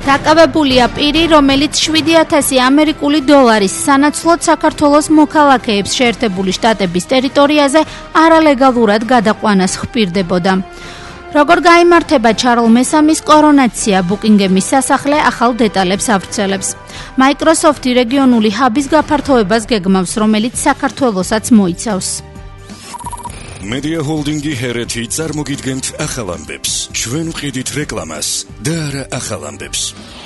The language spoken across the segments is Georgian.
დაკავებულია პირი, რომელიც 7,000 ამერიკული დოლარის სანაცვლოდ საქართველოს მოქალაქეებს შეერთებული შტატების ტერიტორიაზე არალეგალურად გადაყვანას ხპირდებოდა. როგორ გაიმართება ჩარლ მესამის კორონაცია, ბუკინგემის სასახლე ახალ დეტალებს ავრცელებს. Microsoft-ი რეგიონული ჰაბის გაფართოებას გეგმავს, რომელიც საქართველოსაც მოიცავს. Media Holding-ი ჰერეთი წარმოგიდგენთ ახალ ამბებს. ჩვენ ვყიდით რეკლამას და არა ახალ ამბებს.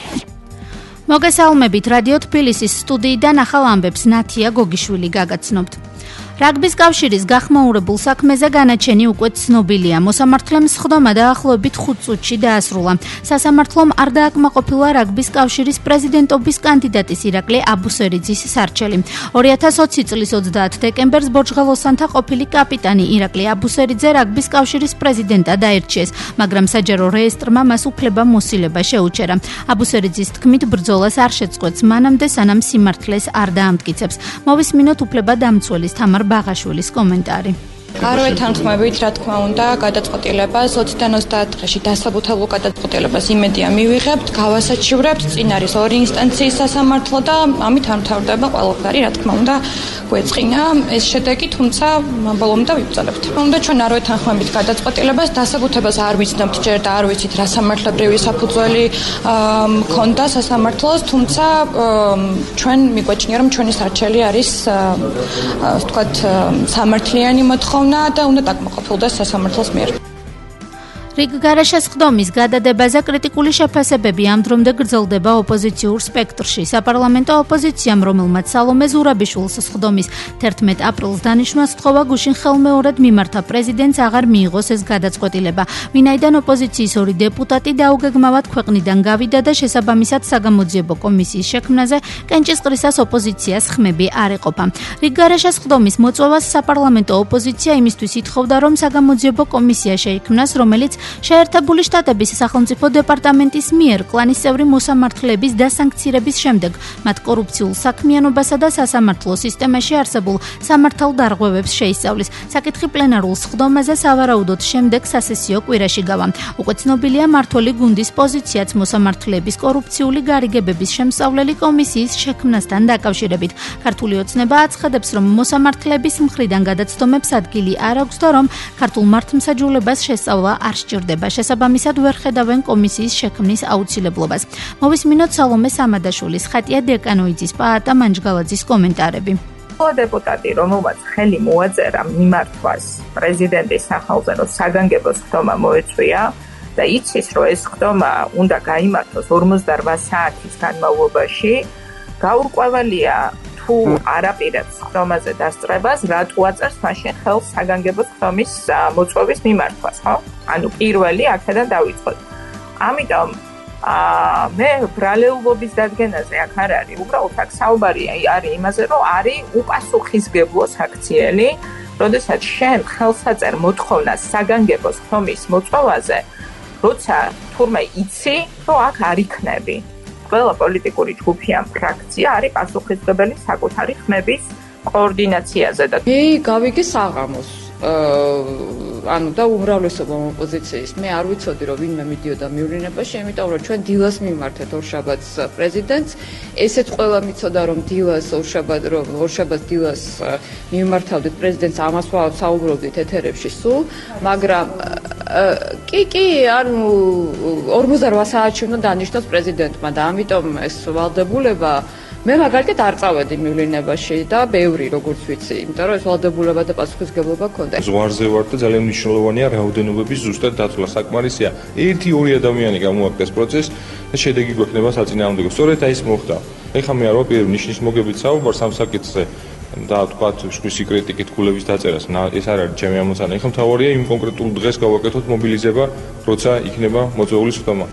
მოგესალმებით, რადიო თბილისის სტუდიიდან ახალ ამბებს ნათია გოგიშვილი გაგაცნობთ. რაგბის კავშირის გახმაურებულ საქმეზე განაჩენი უკვე ცნობილია. მოსამართლემ სხდომა დაახლოებით 5 წუთში დაასრულა. სასამართლომ არ დააკმაყოფილა რაგბის კავშირის პრეზიდენტობის კანდიდატის ირაკლი აბუსერიძის სარჩელი. 2020 წლის 30 დეკემბერს ბორჯღალოსანთა ყოფილი კაპიტანი ირაკლი აბუსერიძე რაგბის კავშირის პრეზიდენტად აირჩიეს, მაგრამ საჯარო რეესტრმა მას უფლება მოსილება შეუჩერა. აბუსერიძის თქმით, ბრძოლას არ შეწყვეტს მანამდე, სანამ სიმართლეს არ დაამტკიცებს. მოვისმინოთ უფლება დამცველის თამარ ბაღაშვილის კომენტარი. Არვე თანხმებით, რა თქმა უნდა, გადაწყვეტილებას 20-დან 30 დღეში დასაბუთებულ გადაწყვეტილებას იმედია მივიღებთ, გავასაჩივრებთ, წინ არის 2 ინსტანციის სასამართლო და ამით არ მთავრდება ყველაფერი, რა თქმა უნდა, გვეწყინა ეს შედეგი, თუმცა ბოლომდე ვიბრძოლებთ. უნდა ჩვენ არვე თანხმებით გადაწყვეტილებას დასაბუთებას არ ვიცნობთ ჯერ და არ ვიცით რა სამართლებრივი საფუძველი მქონდა სასამართლოს, თუმცა ჩვენ მიგვაჩნია, რომ ჩვენი სარჩელი არის ვთქვათ სამართლიანი მოთხოვნა და უნდა დაკმაყოფილდეს სასამართლოს მიერ. რიგგარეშე სხდომის გადადებაზე კრიტიკული შეფასებები ამ დრომდე გრძელდება ოპოზიციურ სპექტრში. საპარლამენტო ოპოზიციამ, რომელმაც სალომე ზურაბიშვილს სხდომის 11 აპრილს დანიშნვა სთხოვა, გუშინ ხელმეორედ მიმართა პრეზიდენტს აღარ მიიღოს ეს გადაწყვეტილება. ვინაიდან ოპოზიციის 2 დეპუტატი დაუგეგმავად ქვეყნიდან გავიდა და შესაბამისად საგამოძიებო კომისიის შექმნაზე კენჭისყრისას ოპოზიციას ხმები არ ეყოფა. რიგგარეშე სხდომის მოწვევას საპარლამენტო ოპოზიცია იმისთვის ითხოვდა, რომ საგამოძიებო კომისია შეიქმნას, რომელიც შეერთებული შტატების სახელმწიფო დეპარტამენტის მიერ კლანის წევრი მოსამართლეების დასანქცირების შემდეგ მათ კორუფციულ საქმიანობასა და სასამართლო სისტემაში არსებულ სამართალდარღვევებს შეისწავლის. საკითხი პლენარულ სხდომაზე სავარაუდოდ შემდეგ სასესიო კვირაში გავა. უკვე ცნობილია მმართველი გუნდის პოზიციაც მოსამართლეების კორუფციული გარიგებების შემსწავლელი კომისიის შექმნასთან დაკავშირებით. ქართული ოცნება აცხადებს, რომ მოსამართლეების მხრიდან გადაცდომებს ადგილი არ აქვს და რომ ქართულ მართლმსაჯულებას შესწავლა არ სჭირდება. შესაბამისად ვერ ხედავენ კომისიის შექმნის აუცილებლობას. მოვისმინოთ სალომე სამადაშვილის, ხატია დეკანოიძის, პაატა მანჯგალაძის კომენტარები. დეპუტატი, რომელმაც ხელი მოაწერა მიმართვას პრეზიდენტის სახელზე, რომ საგანგებო სხდომა მოეწვია და იცის, რომ ეს სხდომა უნდა გაიმართოს 48 საათის განმავლობაში, გაურკვეველია თუ არაპირებს სხდომაზე დასწრებას, რატო აწერს მაშინ ხელს საგანგებო სხდომის მოწვევის მიმართვას, ხო? ანუ პირველი აქედან დავიწყოთ. ამიტომ მე ბრალეულობის დადგენაზე აქ არ არის, უბრალოდ აქ საუბარია არის იმაზე, რომ არის უპასუხისმგებლო საქციელი, როდესაც შენ ხელს აწერ მოთხოვნას საგანგებო სხდომის მოწვევაზე, როცა თურმე იცი, რომ აქ არ იქნები. ყველა პოლიტიკური ჯგუფი ან ფრაქცია არის პასუხისმგებელი საკუთარი ხმების კოორდინაციაზე და გავიგე საღამოს ანუ და უმრავლესობა ოპოზიციის მე არ ვიცოდი რომ ვინმე მიდიოდა მივლინებაში, იმიტომ რომ ჩვენ დილას მიმართეთ ორშაბათს პრეზიდენტს, ესეც ყველა მიცოდა რომ დილას ორშაბათს დილას მიმართავდით პრეზიდენტს, ამას საუბრობდით ეთერებში სულ, მაგრამ კი, ანუ 48 საათში უნდა დანიშნოს პრეზიდენტმა და ამიტომ ეს ვალდებულება მე მაგალითად არ წავედი მივლინებაში და ბევრი როგორც ვიცი, იმიტომ რომ ეს ვალდებულება და პასუხისმგებლობა ქონდა. ზღვარზე ვარ და ძალიან მნიშვნელოვანია რაოდენობების ზუსტად დაცვა. საკმარისია 1-2 ადამიანი გამოაკეთეს პროცესს და შედეგი გვექნება საწინააღმდეგო. სწორედ აი ეს მოხდა. ეხლა მე არ ვაპირებ ნიშნის მოგებით საუბარს ამ საკითხზე და თქვათ შგვისი კრიტიკით ქულების დაწერას. ეს არ არის ჩემი ამოცანა. ეხლა მთავარია იმ კონკრეტულ დღეს გავაკეთოთ მობილიზება, როცა იქნება მოწვეული სხდომა.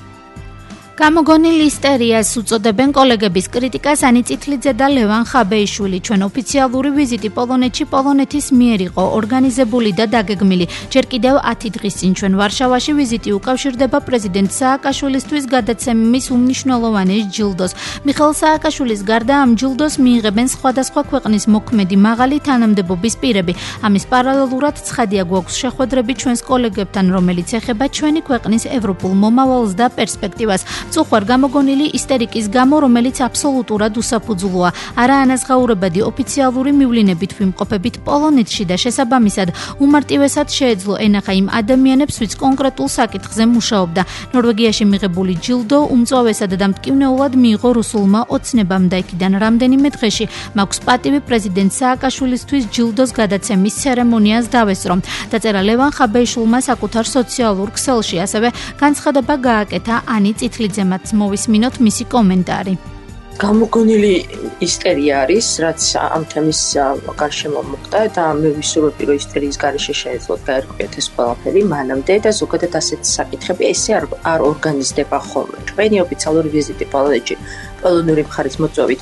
გამოგონილ ისტერიას უწოდებენ კოლეგების კრიტიკას ანი წითლიძე და ლევან ხაბეიშვილი. ჩვენ ოფიციალური ვიზიტი პოლონეთში პოლონეთის მიერ იყო ორგანიზებული და დაგეგმილი. ჯერ კიდევ 10 დღის წინ ჩვენ ვარშავაში ვიზიტი უკავშირდება პრეზიდენტ სააკაშვილისთვის გადაცემის უმნიშვნელოვანეს ჯილდოს. მიხეილ სააკაშვილის გარდა ამ ჯილდოს მიიღებენ სხვადასხვა ქვეყნის მოქმედი მაღალი თანამდებობის პირები. ამის პარალელურად ცხადია გვაქვს შეხვედრები ჩვენს კოლეგებთან, რომელიც ეხება ჩვენი ქვეყნის ევროპულ მომავალს და პერსპექტივას. წუხვარ გამოგონილი ისტერიკის გამო, რომელიც აბსოლუტურად უსაფუძვლოა. არაანაზღაურებადი ოფიციალური მივლინებით ვიმყოფებით პოლონეთში და შესაბამისად უმარტივესად შეეძლო ენახა იმ ადამიანებს, ვინც კონკრეტულ საკითხზე მუშაობდა. ნორვეგიაში მიღებული ჯილდო უმწვავესად და მტკივნეულად მიიღო რუსულმა ოცნებამ და იქიდან რამდენიმე დღეში მაქვს პატივი პრეზიდენტ სააკაშვილისთვის ჯილდოს გადაცემის ცერემონიას დავესწრო. დაწერა ლევან ხაბეიშვილმა საკუთარ სოციალურ ქსელში, ასევე განცხადება გააკეთა ანი წითლიძემაც. მოვისმინოთ მისი კომენტარი. გამოგონილი ისტერია არის, რაც ამ თემის გარშემო მოხდა და მე ვისურვებდი, რომ ისტერიის გარეშე შეეძლოთ გაერკვიათ ეს ყველაფერი მანამდე და ზოგადად ასეთი საკითხები ესე არ ორგანიზდება ხოლმე. ჩვენი ოფიციალური ვიზიტი პოლონეთში პოლონური მხარის მოწვევით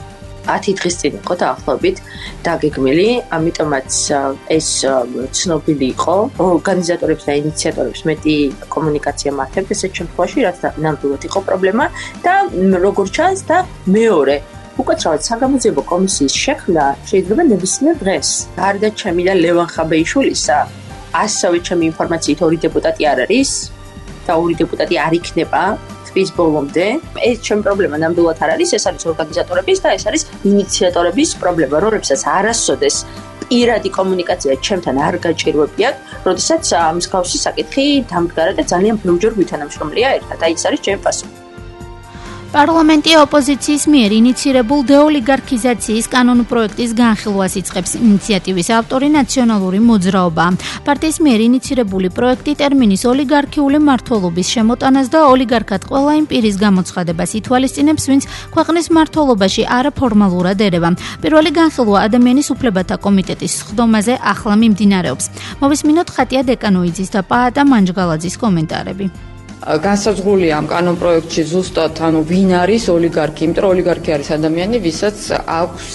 10 დღის წინ იყო დაახლოებით დაგეგმილი, ამიტომაც ეს ცნობილი იყო ორგანიზატორებს და ინიციატორებს მეტი კომუნიკაცია მართებთ ესეთ შემთხვევაში, რაც ნამდვილად იყო პრობლემა და როგორც ჩანს და მეორე უკაცრავად საგამოძიებო კომისიის შექმნა შეიძლება ნებისმიერ დღეს. გარდა ჩემი და ლევან ხაბეიშვილისა, ასევე ჩემი ინფორმაციით 2 დეპუტატი არ არის და 2 დეპუტატი არ იქნება ის ბოლომდე. ეს ჩემი პრობლემა ნამდვილად არ არის, ეს არის ორგანიზატორების და ეს არის ინიციატორების პრობლემა, რომლებსაც არასოდეს პირადი კომუნიკაცია ჩემთან არ გაჭირვებიათ, როდესაც მსგავსი საკითხი დამდგარა და ძალიან ბევრჯერ ვითანამშრომლია ერთად. აი ეს არის ჩემი პასუხი. პარლამენტი ოპოზიციის მიერ ინიცირებულ დეოლიგარქიზაციის კანონპროექტის განხილვას იწყებს. ინიციატივის ავტორი ნაციონალური მოძრაობაა. პარტიის მიერ ინიცირებული პროექტი ტერმინის ოლიგარქიული მმართველობის შემოტანას და ოლიგარქად ყველა იმ პირის გამოცხადებას ითვალისწინებს, ვინც ქვეყნის მმართველობაში არაფორმალურად ერევა. პირველი განხილვა ადამიანის უფლებათა კომიტეტის სხდომაზე ახლა მიმდინარეობს. მოვისმინოთ ხატია დეკანოიძის და პაატა მანჯგალაძის კომენტარები. განსაზღვრულია ამ კანონპროექტში ზუსტად ვინ არის ოლიგარქი, იმიტომ რომ ოლიგარქი არის ადამიანი, ვისაც აქვს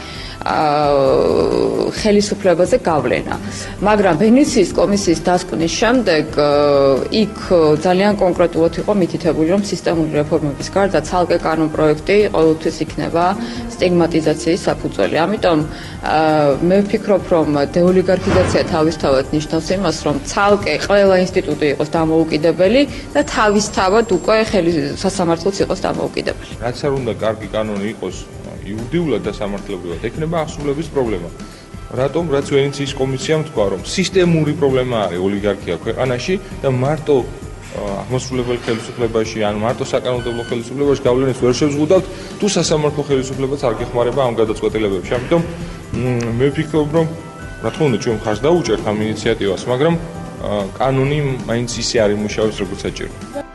ხელისუფლებაზე გავლენა. მაგრამ ვენეციის კომისიის დასკვნის შემდეგ იქ ძალიან კონკრეტულად იყო მითითებული, რომ სისტემური რეფორმების გარდა ცალკე კანონპროექტი ყოველთვის იქნება სტიგმატიზაციის საფუძველი. ამიტომ მე ვფიქრობ, რომ დეოლიგარქიზაცია თავისთავად ნიშნავს იმას, რომ ცალკე ყველა ინსტიტუტი იყოს დამოუკიდებელი და თავისთავად უკვე სასამართლოც იყოს დამოუკიდებელი. რაც არ უნდა კარგი კანონი იყოს იურიდიულად და სამართლებრივად, ექნება აღსრულების პრობლემა. რატომ? რაც ვენეციის კომისიამ თქვა, რომ სისტემური პრობლემა არის ოლიგარქია ქვეყანაში და მარტო აღმასრულებელ ხელისუფლებაში ან მარტო საკანონმდებლო ხელისუფლებაში გავლენას ვერ შევზღუდავთ, თუ სასამართლო ხელისუფლებაც არ გეხმარება ამ გადაწყვეტილებებში. ამიტომ მე ვფიქრობ, რომ რა თქმა უნდა ჩვენ ხარს დაუჭერთ ამ ინიციატივას, მაგრამ კანონი მაინც ისე არ იმუშავებს, როგორც საჭირო.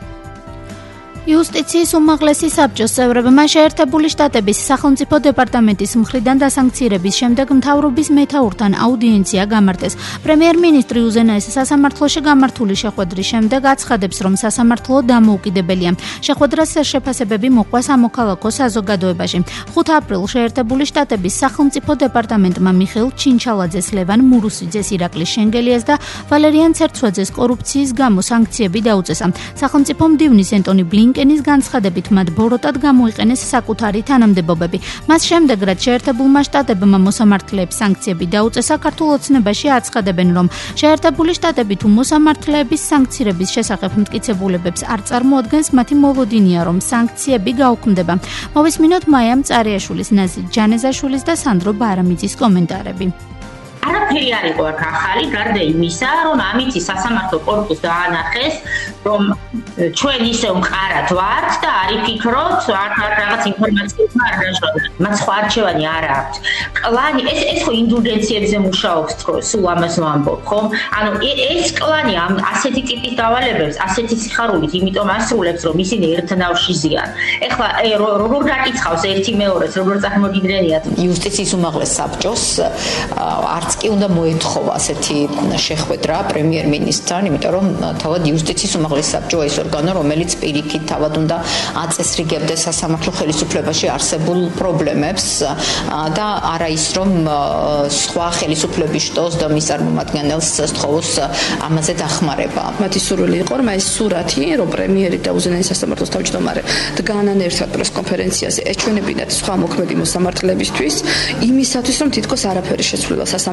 იუსტიციის უმაღლესი საბჭოს წევრებმა შეერთებული შტატების სახელმწიფო დეპარტამენტის მხრიდან დასანქცირების შემდეგ მთავრობის მეთაურთან აუდიენცია გამართეს. პრემიერ-მინისტრი უზენაეს სასამართლოში გამართული შეხვედრის შემდეგ აცხადებს, რომ სასამართლო დამოუკიდებელია. შეხვედრას შეფასებები მოყვა სამოქალაქო საზოგადოებაში. 5 აპრილს შეერთებული შტატების სახელმწიფო დეპარტამენტმა მიხეილ ჩინჩალაძეს, ლევან მურუსიძეს, ირაკლი შენგელიას და ვალერიან ცერცვაძეს კორუფციის გამო სანქციები დაუწესა. სახელმწიფო მდივნის ენტონი ბლინკენის განცხადებით მათ ბოროტად გამოიყენეს საკუთარი თანამდებობები. მას შემდეგ, რაც შეერთებულმა შტატებმა მოსამართლეებს სანქციები დაუწესა, ქართულ ოცნებაში აცხადებენ, რომ შეერთებული შტატები თუ მოსამართლეების სანქცირების შესახებ მტკიცებულებებს არ წარმოადგენს, მათი მოლოდინია, რომ სანქციები გაუქმდება. მოვისმინოთ მაია მწარიაშვილის, ნაზი ჯანეზაშვილის და სანდრო ბარამიძის კომენტარები. არაფერი არ იყო აქ ახალი, გარდა იმისა, რომ ამით სასამართლო კორპუსს დაანახეს, რომ ჩვენ ისე მყარად ვართ და არ იფიქროთ, აქ რაღაც ინფორმაციები არ დაჟღავთ. მათ სხვა არჩევანი არ აქვს. კლანი ეს ხო ინდულგენციებზე მუშაობს, სულ ამას ვამბობ, ხომ? ანუ ეს კლანი ამ ასეთი ტიპის დავალებებს, ასეთი სიხარულით, იმიტომ ასრულებს, რომ ისინი ერთნავში ზიან. ეხლა როგორ გაკითხავს ერთი მეორეს, როგორ წარმოგიდგენიათ? იუსტიციის უმაღლეს საბჭოს არც კი უნდა მოეთხოვა ასეთი შეხვედრა პრემიერ-მინისტრთან, იმიტომ რომ თავად იუსტიციის უმაღლესი საბჭოა ის ორგანო, რომელიც პირიქით თავად უნდა აწესრიგებდეს სასამართლო ხელისუფლებაში არსებულ პრობლემებს და არა ის, რომ სხვა ხელისუფლების შტოს და მის წარმომადგენელს სთხოვოს ამაზე დახმარება. მათი სურვილი იყო, რომ ეს სურათი, რომ პრემიერი და უზენაეს სასამართლოს თავმჯდომარე დგანან ერთად პრესკონფერენციაზე ეჩვენებინათ სხვა მოქმედი მოსამართლებისთვის, იმისათვის, რომ თითქოს არაფერი შეცვლილა სასამართლო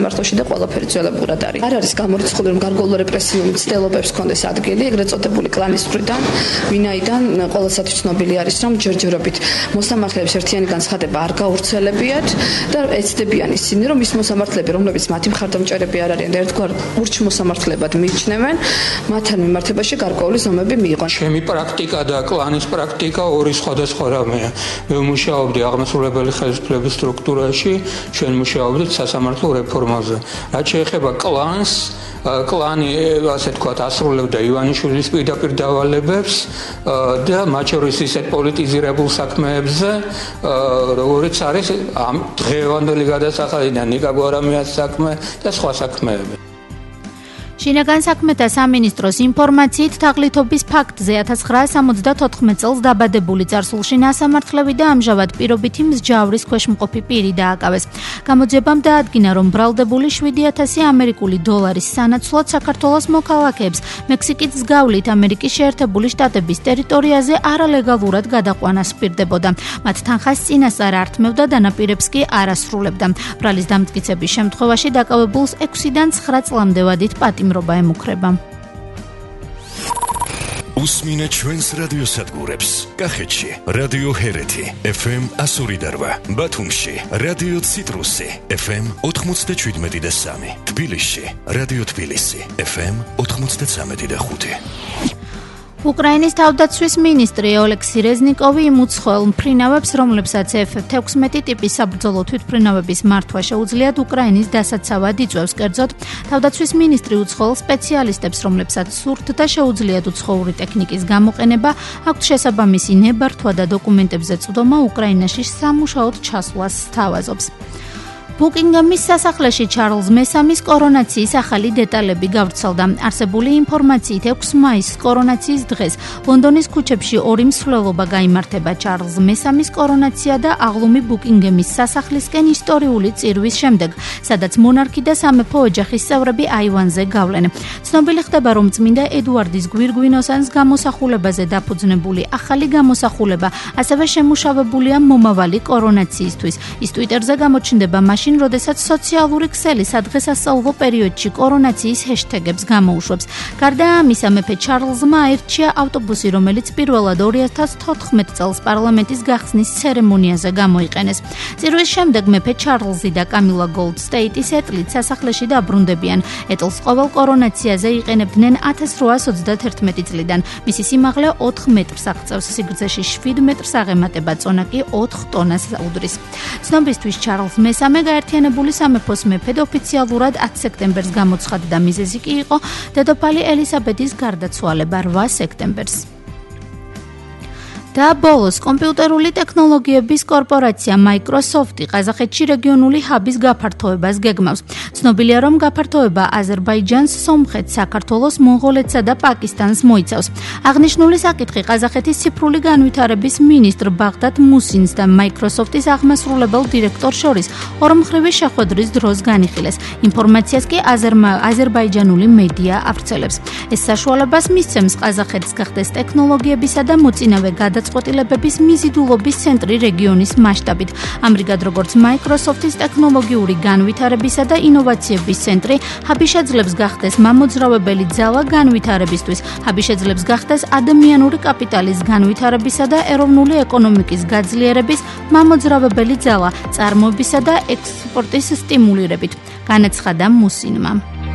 საქართველოში და ყველაფერი ძველებურად არის. არ არის გამორიცხული რომ გარკვეულ რეპრესიულ მცდელობებს კონდეს ადგილი, ეგრეთ წოდებული კლანის მხრიდან, ვინაიდან ყველასათვის ცნობილი არის რომ ჯერჯერობით მოსამართლეებს ერთიანი განცხადება არ გაურცელებიათ და ეცდებიან ისინი რომ ის მოსამართლეები რომლებიც მათი მხარდამჭერები არ არიან და ერთგვარ ურჩ მოსამართლებად მიიჩნევენ მათთან მიმართებაში გარკვეული ზომები მიიღონ. ჩემი პრაქტიკა და კლანის პრაქტიკა ორი სხვადასხვა რამეა. მე ვმუშაობდი აღმასრულებელი ხელისუფლების სტრუქტურაში, ჩვენ მუშაობდით სასამართლო რეფორმაზე. რაც შეეხება კლანს, კლანი ასე თქვათ ასრულებდა ივანიშვილის პირდაპირ დავალებებს და მათ შორის ისეთ პოლიტიზირებულ საქმეებზე, როგორიც არის ამ დღევანდელი გადასახადიდან ნიკა გვარამიას საქმე და სხვა საქმეები. შინაგან საქმეთა სამინისტროს ინფორმაციით თაღლითობის ფაქტზე 1974 წელს დაბადებული წარსულში ნასამართლები და ამჟამად პირობითი მსჯავრის ქვეშ მყოფი პირი დააკავეს. გამოძიებამ დაადგინა, რომ ბრალდებული 7,000 ამერიკული დოლარის სანაცვლოდ საქართველოს მოქალაქეებს მექსიკის მსგავლით ამერიკის შეერთებული შტატების ტერიტორიაზე არალეგალურად გადაყვანა სპირდებოდა. მათ თანხას წინასწარ ართმევდა, დანაპირებს კი არ ასრულებდა. ბრალის დამტკიცების შემთხვევაში დაკავებულს 6-დან 9 წლამდე ვადით პატიმრობა ემუქრება. უსმინე ჩვენს რადიოსადგურებს. კახეთში რადიო ჰერეთი FM 102.8, ბათუმში რადიო ციტრუსი FM 97.3, თბილისში რადიო თბილისი FM 93.5. უკრაინის თავდაცვის მინისტრი ოლექსი რეზნიკოვი იმ უცხოელ მფრინავებს, რომლებსაც F-16 ტიპის საბრძოლო თვითმფრინავების მართვა შეუძლიათ უკრაინის დასაცავად იწვევს. კერძოდ, თავდაცვის მინისტრი უცხოელ სპეციალისტებს, რომლებსაც სურთ და შეუძლიათ უცხოური ტექნიკის გამოყენება, აქვთ შესაბამისი ნებართვა და დოკუმენტებზე წვდომა უკრაინაში სამუშაოდ ჩასვლას სთავაზობს. ბუკინგემის სასახლეში ჩარლზ მესამის კორონაციის ახალი დეტალები გავრცელდა. არსებული ინფორმაციით 6 მაისს კორონაციის დღეს ლონდონის ქუჩებში ორი მსვლელობა გაიმართება. ჩარლზ მესამის კორონაცია და აღლუმი ბუკინგემის სასახლისკენ ისტორიული წირვის შემდეგ, სადაც მონარქი და სამეფო ოჯახის წევრები აივანზე გავლენ. ცნობილი ხდება, რომ წმინდა ედუარდის გვირგვინოსანს გამოსახულებაზე დაფუძნებული ახალი გამოსახულება ასევე შემუშავებულია მომავალი კორონაციისთვის. ის ტვიტერზე გამოჩნდება მაშინ, როდესაც სოციალური ქსელი სადღესასწაულო პერიოდში კორონაციის ჰეშტეგებს გამოუშვებს. გარდა ამისა, მეფე ჩარლზმა აირჩია ავტობუსი, რომელიც პირველად 2014 წელს პარლამენტის გახსნის ცერემონიაზე გამოიყენეს. წირვის შემდეგ მეფე ჩარლზი და კამილა გოლდსტეიტის ეტლით სასახლეში დაბრუნდებიან. ეტლს ყოველ კორონაციაზე იყენებდნენ 1831 წლიდან. მისი სიმაღლე 4 მეტრს აღწევს, სიგრძეში 7 მეტრს აღემატება, წონა კი 4 ტონას უდრის. ცნობისთვის ჩარლზ მესამე გაერთიანებული სამეფოს მეფედ ოფიციალურად 10 სექტემბერს გამოცხადდა. მიზეზი კი იყო დედოფალი ელისაბედის გარდაცვალება 8 სექტემბერს. და ბოლოს კომპიუტერული ტექნოლოგიების კორპორაცია Microsoft-ი ყაზახეთში რეგიონული ჰაბის გაფართოებას გეგმავს. ცნობილია, რომ გაფართოება აზერბაიჯანს, სომხეთს, საქართველოს, მონღოლეთსა და პაკისტანს მოიცავს. აღნიშნული საკითხი ყაზახეთის ციფრული განვითარების მინისტრ ბაღდად მუსინს და Microsoft-ის აღმასრულებელ დირექტორს შორის ორმხრივი შეხვედრის დროს განიხილეს. ინფორმაციას კი აზერბაიჯანული მედია ავრცელებს. ეს საშუალებას მისცემს ყაზახეთს გახდეს ტექნოლოგიებისა და მოწინავე გადაწყვეტილებების მიზიდულობის ცენტრი რეგიონის მასშტაბით. ამრიგად, როგორც Microsoft-ის ტექნოლოგიური განვითარებისა და ინოვაციების ცენტრი, ჰაბი შეძლებს გახდეს მამოძრავებელი ძალა განვითარებისთვის. ჰაბი შეძლებს გახდეს ადამიანური კაპიტალის განვითარებისა და ეროვნული ეკონომიკის გაძლიერების მამოძრავებელი ძალა, წარმოებისა და ექსპორტის სტიმულირებით, განაცხადა მუსინმა.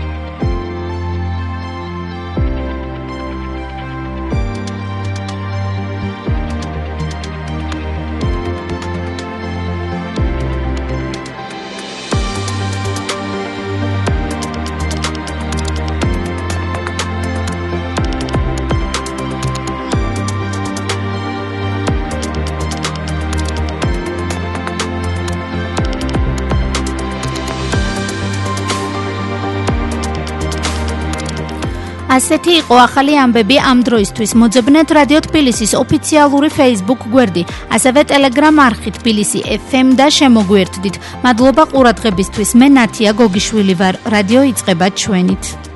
ასეთი იყო ახალი ამბები ამ დროისთვის. მოძებნეთ რადიო თბილისის ოფიციალური Facebook გვერდი, ასევე Telegram არხი თბილისი FM და შემოგვიერთდით. მადლობა ყურადღებისთვის. მე ნათია გოგიშვილი ვარ. რადიო იწყება ჩვენით.